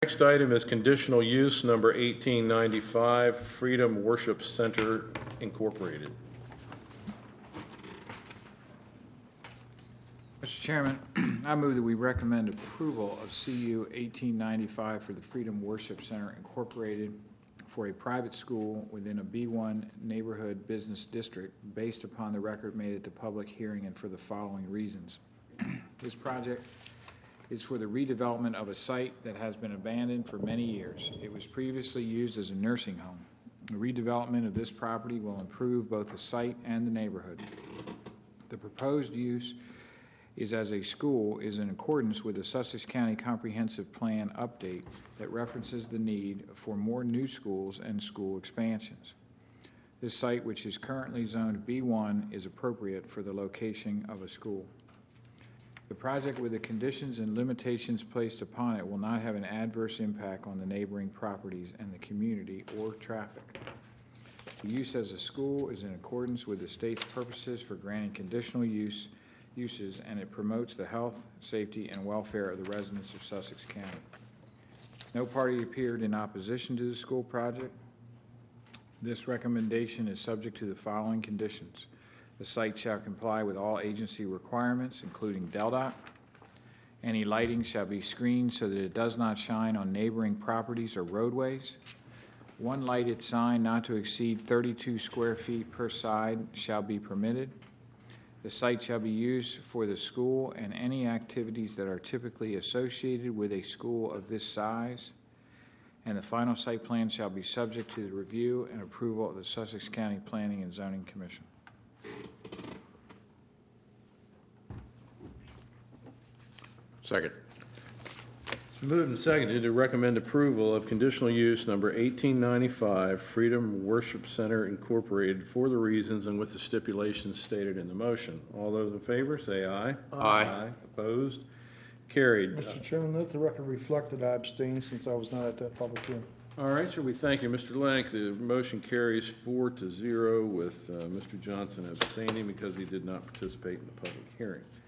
Next item is conditional use number 1895, Freedom Worship Center Incorporated. Mr. Chairman, I move that we recommend approval of CU 1895 for the Freedom Worship Center Incorporated for a private school within a B1 neighborhood business district based upon the record made at the public hearing and for the following reasons. This project is for the redevelopment of a site that has been abandoned for many years. It was previously used as a nursing home. The redevelopment of this property will improve both the site and the neighborhood. The proposed use is as a school is in accordance with the Sussex County Comprehensive Plan update that references the need for more new schools and school expansions. This site, which is currently zoned B1, is appropriate for the location of a school. The project, with the conditions and limitations placed upon it, will not have an adverse impact on the neighboring properties and the community or traffic. The use as a school is in accordance with the state's purposes for granting conditional uses, and it promotes the health, safety, and welfare of the residents of Sussex County. No party appeared in opposition to the school project. This recommendation is subject to the following conditions. The site shall comply with all agency requirements, including DELDOT. Any lighting shall be screened so that it does not shine on neighboring properties or roadways. One lighted sign not to exceed 32 square feet per side shall be permitted. The site shall be used for the school and any activities that are typically associated with a school of this size. And the final site plan shall be subject to the review and approval of the Sussex County Planning and Zoning Commission. Second. It's been moved and seconded to recommend approval of conditional use number 1895, Freedom Worship Center Incorporated, for the reasons and with the stipulations stated in the motion. All those in favor say aye. Aye. Opposed? Carried. Mr. Chairman, let the record reflect that I abstained since I was not at that public hearing. All right, sir, we thank you. Mr. Lenk, the motion carries 4-0 with Mr. Johnson abstaining because he did not participate in the public hearing.